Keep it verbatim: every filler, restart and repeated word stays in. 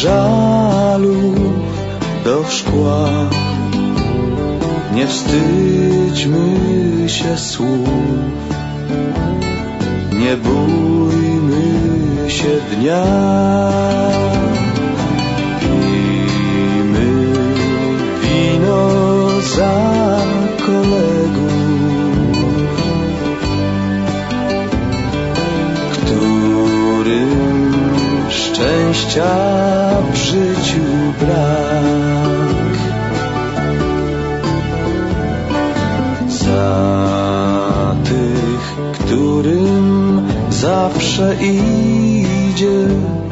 żalów do szkła. Nie wstydźmy się słów, nie bójmy się dnia. Pijmy wino za kolegów, którym szczęścia w życiu brak. Za tych, którym zawsze idzie